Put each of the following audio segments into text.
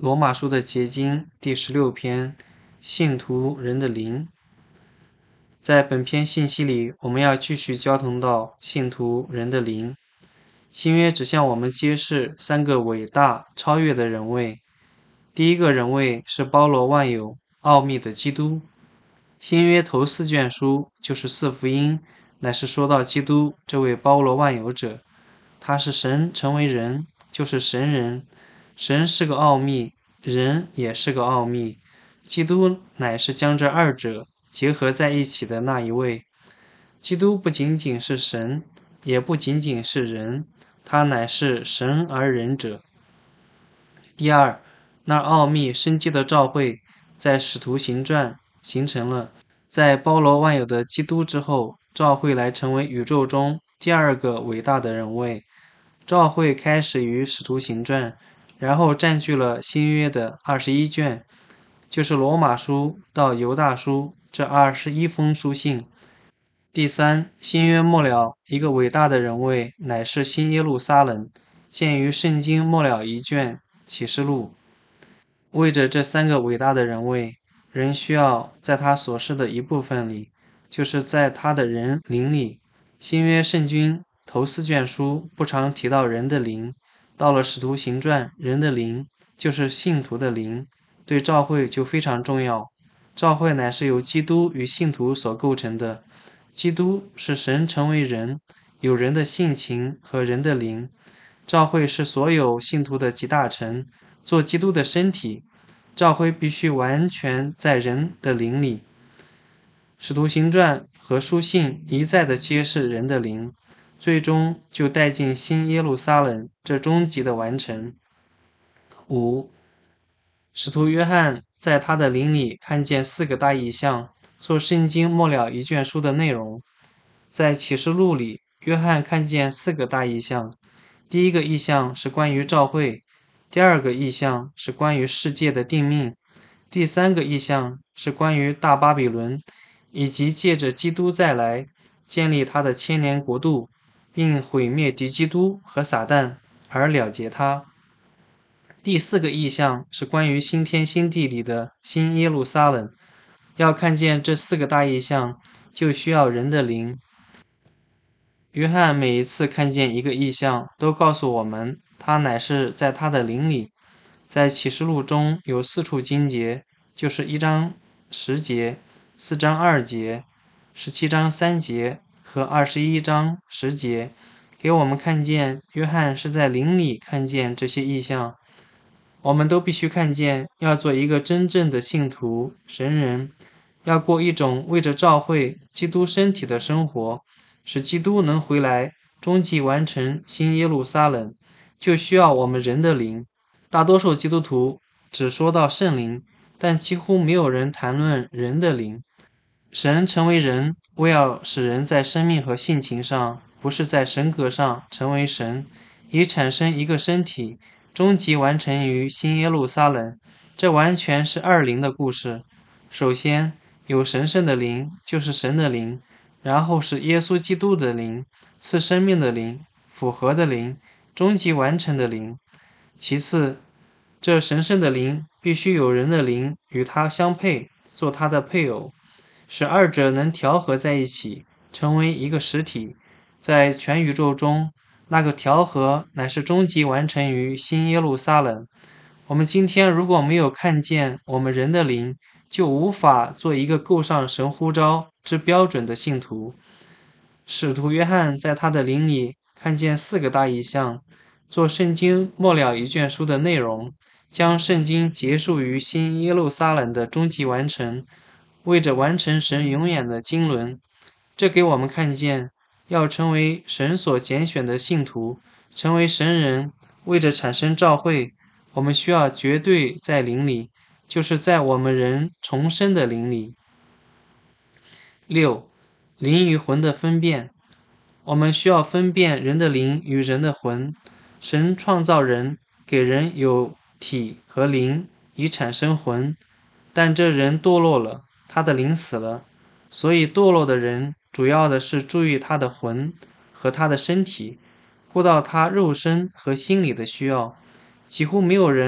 罗马书的结晶第16篇，信徒人的灵。在本篇信息里，我们要继续交通到信徒人的灵。新约只向我们揭示三个伟大超越的人位。第一个人位是包罗万有、奥秘的基督。新约头4卷书就是4福音，乃是说到基督这位包罗万有者。他是神成为人，就是神人。神是个奥秘，人也是个奥秘。基督乃是将这二者结合在一起的那一位。基督不仅仅是神，也不仅仅是人，他乃是神而人者。第二，那奥秘生机的召会在使徒行传形成了。在包罗万有的基督之后，召会来成为宇宙中第二个伟大的人位。召会开始于使徒行传，然后占据了新约的21卷，就是罗马书到犹大书这21封书信。第三，新约末了一个伟大的人位乃是新耶路撒冷，见于圣经末了一卷启示录。为着这三个伟大的人位，人需要在他所示的一部分里，就是在他的人灵里。新约圣经头4卷书不常提到人的灵，到了使徒行传，人的灵就是信徒的灵，对召会就非常重要。召会乃是由基督与信徒所构成的。基督是神成为人，有人的性情和人的灵。召会是所有信徒的集大成，做基督的身体。召会必须完全在人的灵里。使徒行传和书信一再的揭示人的灵，最终就带进新耶路撒冷这终极的完成。5. 使徒约翰在他的灵里看见4个大异象，做圣经末了一卷书的内容。在启示录里，约翰看见4个大异象。第一个异象是关于召会，第二个异象是关于世界的定命，第三个异象是关于大巴比伦，以及借着基督再来建立他的千年国度，并毁灭敌基督和撒旦而了结他。第4个异象是关于新天新地里的新耶路撒冷。要看见这4个大异象，就需要人的灵。约翰每一次看见一个异象，都告诉我们他乃是在他的灵里。在启示录中有4处经节，就是1章10节、4章2节、17章3节和21章10节，给我们看见约翰是在灵里看见这些异象。我们都必须看见，要做一个真正的信徒、神人，要过一种为着召会基督身体的生活，使基督能回来，终极完成新耶路撒冷，就需要我们人的灵。大多数基督徒只说到圣灵，但几乎没有人谈论人的灵。神成为人，为要使人在生命和性情上，不是在神格上成为神，以产生一个身体，终极完成于新耶路撒冷。这完全是二灵的故事。首先有神圣的灵，就是神的灵，然后是耶稣基督的灵，赐生命的灵，复活的灵，终极完成的灵。其次，这神圣的灵必须有人的灵与他相配，做他的配偶，使二者能调和在一起，成为一个实体。在全宇宙中，那个调和乃是终极完成于新耶路撒冷。我们今天如果没有看见我们人的灵，就无法做一个够上神呼召之标准的信徒。使徒约翰在他的灵里看见4个大异象，做圣经末了一卷书的内容，将圣经结束于新耶路撒冷的终极完成，为着完成神永远的经纶。这给我们看见，要成为神所拣选的信徒，成为神人，为着产生召会，我们需要绝对在灵里，就是在我们人重生的灵里。6. 灵与魂的分辨。我们需要分辨人的灵与人的魂。神创造人，给人有体和灵，以产生魂。但这人堕落了，他的灵死了，所以堕落的人主要的是注意他的魂和他的身体，顾到他肉身和心理的需要。几乎没有人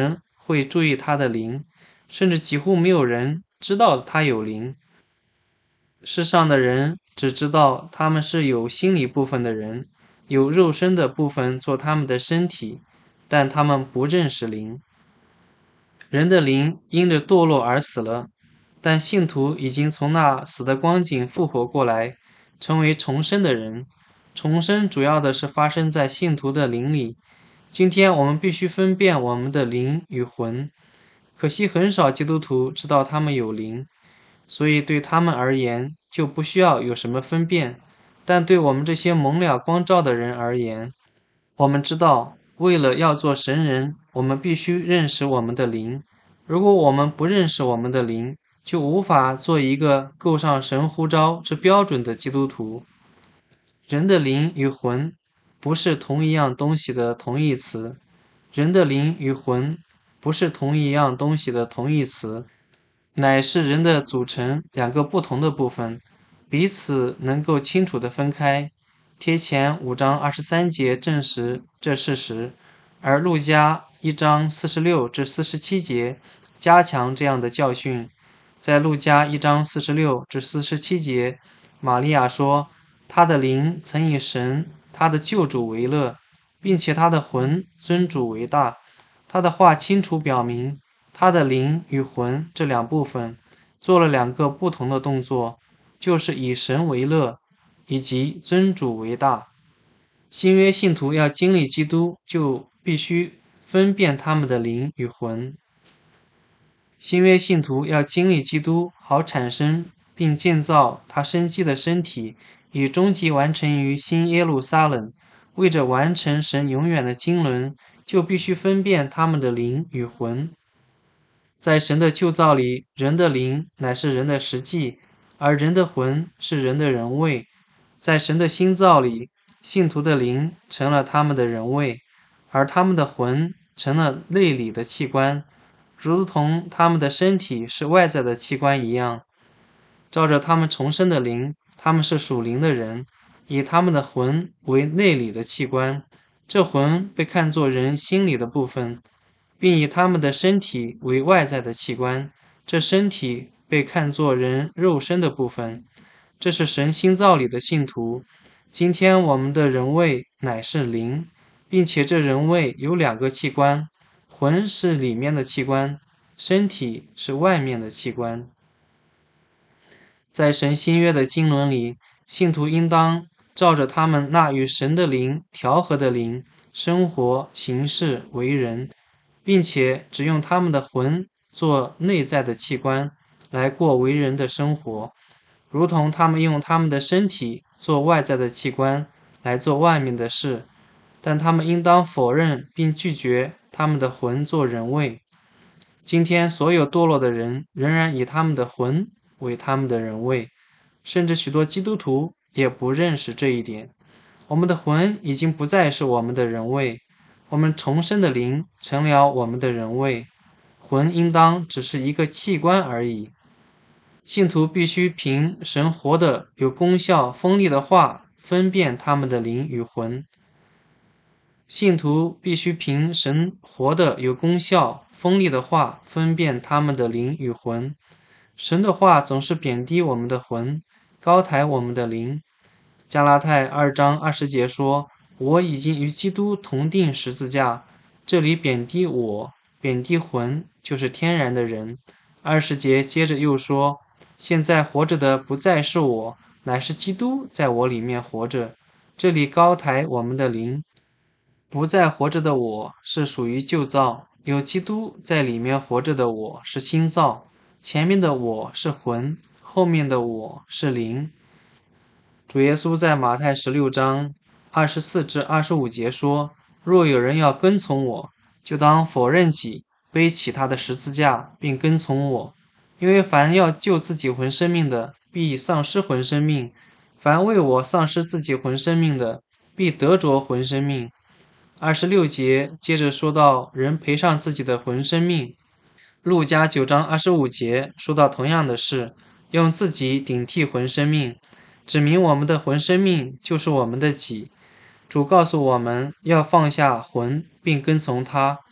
会注意他的灵，甚至几乎没有人知道他有灵。世上的人只知道他们是有心理部分的人，有肉身的部分做他们的身体，但他们不认识灵。人的灵因着堕落而死了，但信徒已经从那死的光景复活过来，成为重生的人。重生主要的是发生在信徒的灵里。今天我们必须分辨我们的灵与魂，可惜很少基督徒知道他们有灵，所以对他们而言就不需要有什么分辨。但对我们这些蒙了光照的人而言，我们知道，为了要做神人，我们必须认识我们的灵。如果我们不认识我们的灵，就无法做一个够上神呼召之标准的基督徒。人的灵与魂不是同一样东西的同义词。人的灵与魂不是同一样东西的同义词，乃是人的组成两个不同的部分，彼此能够清楚地分开。贴前5章23节证实这事实，而路加1章46至47节加强这样的教训。在路加1章46至47节，玛利亚说，她的灵曾以神她的救主为乐，并且她的魂尊主为大。她的话清楚表明，她的灵与魂这两部分做了两个不同的动作，就是以神为乐，以及尊主为大。新约信徒要经历基督，就必须分辨他们的灵与魂。新约信徒要经历基督，好产生并建造他生机的身体，以终极完成于新耶路撒冷。为着完成神永远的经纶，就必须分辨他们的灵与魂。在神的旧造里，人的灵乃是人的实际，而人的魂是人的人位。在神的新造里，信徒的灵成了他们的人位，而他们的魂成了内里的器官，如同他们的身体是外在的器官一样。照着他们重生的灵，他们是属灵的人，以他们的魂为内里的器官，这魂被看作人心里的部分，并以他们的身体为外在的器官，这身体被看作人肉身的部分。这是神新造里的信徒。今天我们的人位乃是灵，并且这人位有两个器官，魂是里面的器官，身体是外面的器官。在神新约的经纶里，信徒应当照着他们那与神的灵调和的灵生活行事为人，并且只用他们的魂做内在的器官来过为人的生活，如同他们用他们的身体做外在的器官来做外面的事。但他们应当否认并拒绝他们的魂做人位。今天所有堕落的人仍然以他们的魂为他们的人位，甚至许多基督徒也不认识这一点。我们的魂已经不再是我们的人位，我们重生的灵成了我们的人位，魂应当只是一个器官而已。信徒必须凭神活的有功效锋利的话分辨他们的灵与魂。信徒必须凭神活的有功效锋利的话分辨他们的灵与魂。神的话总是贬低我们的魂，高抬我们的灵。加拉太2章20节说，我已经与基督同定十字架。这里贬低我，贬低魂，就是天然的人。20节接着又说，现在活着的不再是我，乃是基督在我里面活着。这里高抬我们的灵。不再活着的我是属于旧造，有基督在里面活着的我是新造。前面的我是魂，后面的我是灵。主耶稣在马太16章24至25节说，若有人要跟从我，就当否认己，背起他的十字架，并跟从我。因为凡要救自己魂生命的，必丧失魂生命；凡为我丧失自己魂生命的，必得着魂生命。26节接着说到人赔上自己的魂生命。路加9章25节说到同样的事，用自己顶替魂生命，指明我们的魂生命就是我们的己。主告诉我们要放下魂并跟从他。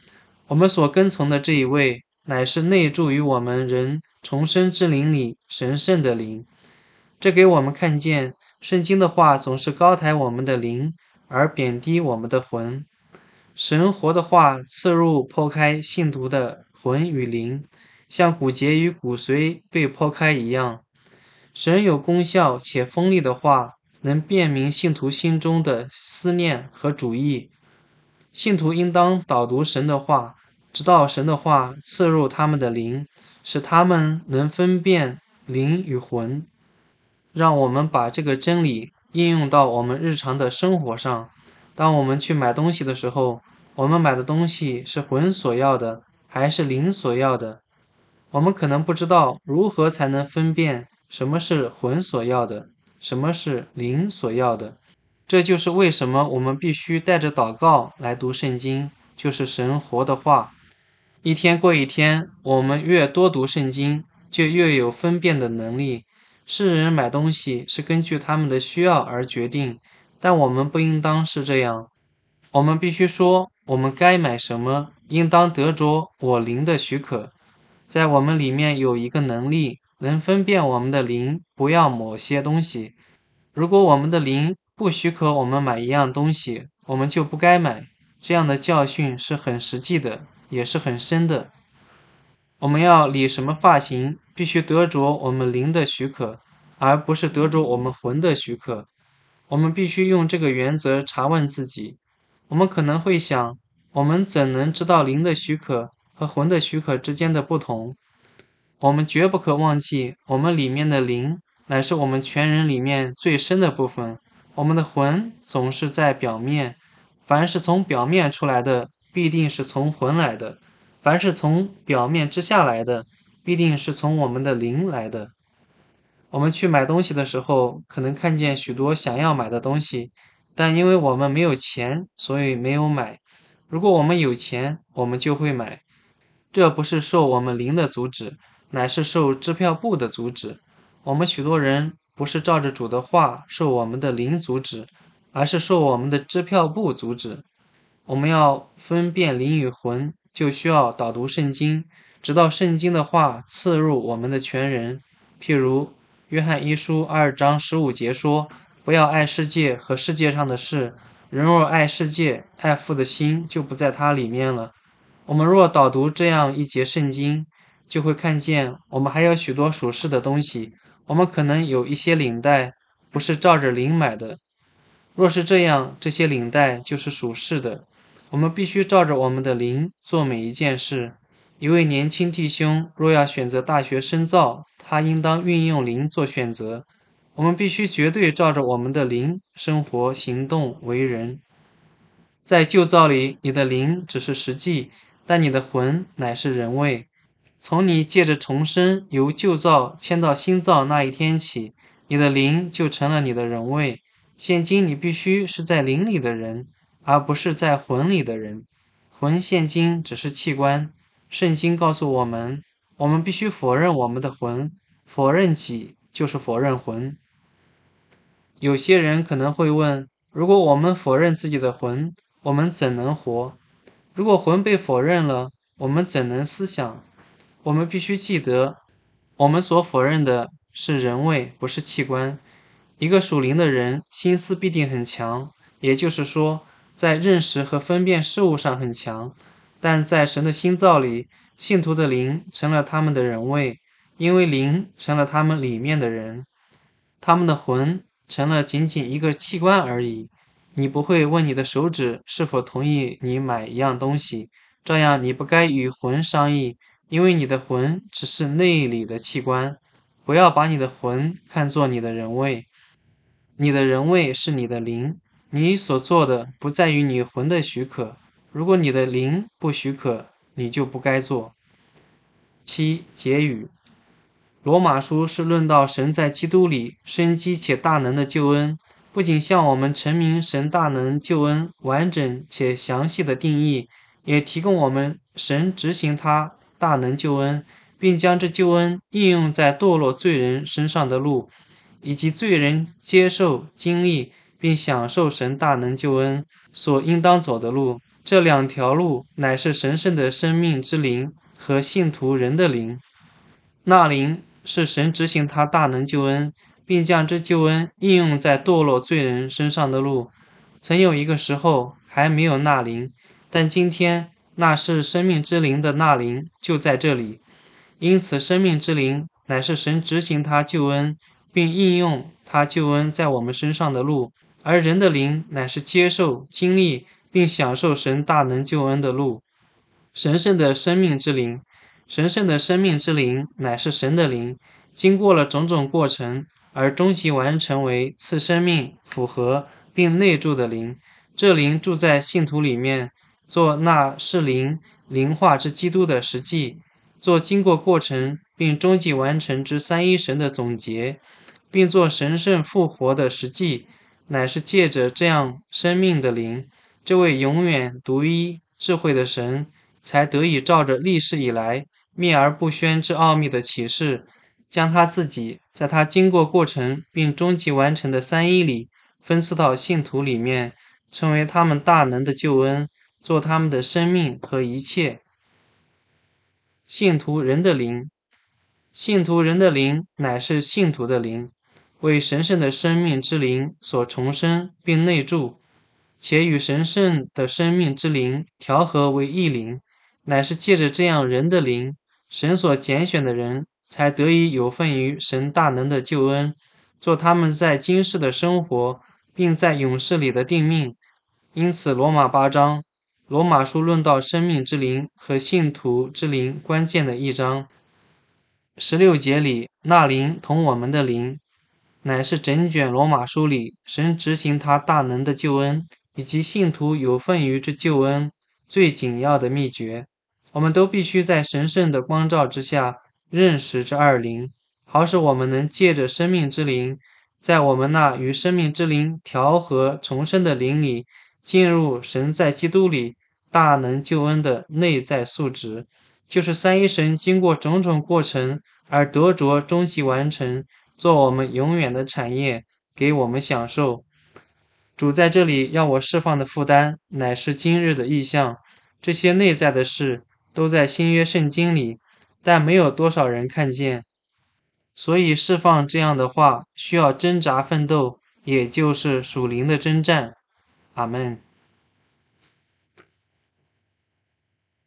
我们所跟从的这一位，乃是内住于我们人重生之灵里神圣的灵。这给我们看见，圣经的话总是高抬我们的灵，而贬低我们的魂。神活的话刺入剖开信徒的魂与灵，像骨节与骨髓被剖开一样。神有功效且锋利的话，能辨明信徒心中的思念和主意。信徒应当导读神的话，直到神的话刺入他们的灵，使他们能分辨灵与魂。让我们把这个真理应用到我们日常的生活上。当我们去买东西的时候，我们买的东西是魂所要的，还是灵所要的？我们可能不知道如何才能分辨什么是魂所要的，什么是灵所要的。这就是为什么我们必须带着祷告来读圣经，就是神活的话。一天过一天，我们越多读圣经，就越有分辨的能力。世人买东西是根据他们的需要而决定，但我们不应当是这样。我们必须说，我们该买什么，应当得着我灵的许可。在我们里面有一个能力，能分辨我们的灵不要某些东西。如果我们的灵不许可我们买一样东西，我们就不该买。这样的教训是很实际的，也是很深的。我们要理什么发型，必须得着我们灵的许可，而不是得着我们魂的许可。我们必须用这个原则查问自己。我们可能会想，我们怎能知道灵的许可和魂的许可之间的不同？我们绝不可忘记，我们里面的灵乃是我们全人里面最深的部分。我们的魂总是在表面，凡是从表面出来的，必定是从魂来的；凡是从表面之下来的，必定是从我们的灵来的。我们去买东西的时候，可能看见许多想要买的东西，但因为我们没有钱，所以没有买。如果我们有钱，我们就会买。这不是受我们灵的阻止，乃是受支票部的阻止。我们许多人不是照着主的话受我们的灵阻止，而是受我们的支票部阻止。我们要分辨灵与魂，就需要导读圣经，直到圣经的话刺入我们的全人。譬如约翰一书2章15节说：“不要爱世界和世界上的事，人若爱世界，爱父的心就不在它里面了。”我们若导读这样一节圣经，就会看见我们还有许多属世的东西。我们可能有一些领带不是照着灵买的，若是这样，这些领带就是属世的。我们必须照着我们的灵做每一件事。一位年轻弟兄若要选择大学深造，他应当运用灵做选择。我们必须绝对照着我们的灵生活、行动、为人。在旧造里，你的灵只是实际，但你的魂乃是人位。从你借着重生由旧造迁到新造那一天起，你的灵就成了你的人位。现今你必须是在灵里的人，而不是在魂里的人。魂现今只是器官。圣经告诉我们，我们必须否认我们的魂，否认己就是否认魂。有些人可能会问，如果我们否认自己的魂，我们怎能活？如果魂被否认了，我们怎能思想？我们必须记得，我们所否认的是人位，不是器官。一个属灵的人，心思必定很强，也就是说，在认识和分辨事物上很强。但在神的新造里，信徒的灵成了他们的人位，因为灵成了他们里面的人，他们的魂成了仅仅一个器官而已。你不会问你的手指是否同意你买一样东西，这样你不该与魂商议，因为你的魂只是内里的器官。不要把你的魂看作你的人位，你的人位是你的灵，你所做的不在于你魂的许可。如果你的灵不许可，你就不该做。7. 结语。罗马书是论到神在基督里生机且大能的救恩，不仅向我们陈明神大能救恩完整且详细的定义，也提供我们神执行他大能救恩，并将这救恩应用在堕落罪人身上的路，以及罪人接受、经历并享受神大能救恩所应当走的路。 这两条路乃是神圣的生命之灵和信徒人的灵。那灵是神执行他大能救恩，并将这救恩应用在堕落罪人身上的路。曾有一个时候还没有那灵，但今天那是生命之灵的那灵就在这里。因此，生命之灵乃是神执行他救恩，并应用他救恩在我们身上的路，而人的灵乃是接受、经历并享受神大能救恩的路。神圣的生命之灵，神圣的生命之灵乃是神的灵，经过了种种过程，而终极完成为赐生命、符合并内住的灵。这灵住在信徒里面，做那是灵化之基督的实际，做经过过程并终极完成之三一神的总结，并做神圣复活的实际，乃是借着这样生命的灵，这位永远独一智慧的神才得以照着历世以来秘而不宣之奥秘的启示，将他自己在他经过过程并终极完成的三一里分赐到信徒里面，成为他们大能的救恩，做他们的生命和一切。信徒人的灵，信徒人的灵乃是信徒的灵，为神圣的生命之灵所重生并内住，且与神圣的生命之灵调和为一灵，乃是借着这样人的灵，神所拣选的人才得以有份于神大能的救恩，做他们在今世的生活，并在永世里的定命。因此，罗马8章，罗马书论到生命之灵和信徒之灵关键的一章。16节里，那灵同我们的灵，乃是整卷罗马书里神执行他大能的救恩，以及信徒有份于这救恩最紧要的秘诀。我们都必须在神圣的光照之下认识这二灵，好使我们能借着生命之灵，在我们那与生命之灵调和重生的灵里，进入神在基督里大能救恩的内在素质，就是三一神经过种种过程而得着终极完成，做我们永远的产业，给我们享受。主在这里要我释放的负担，乃是今日的意象。这些内在的事都在新约圣经里，但没有多少人看见。所以释放这样的话，需要挣扎奋斗，也就是属灵的征战。阿们。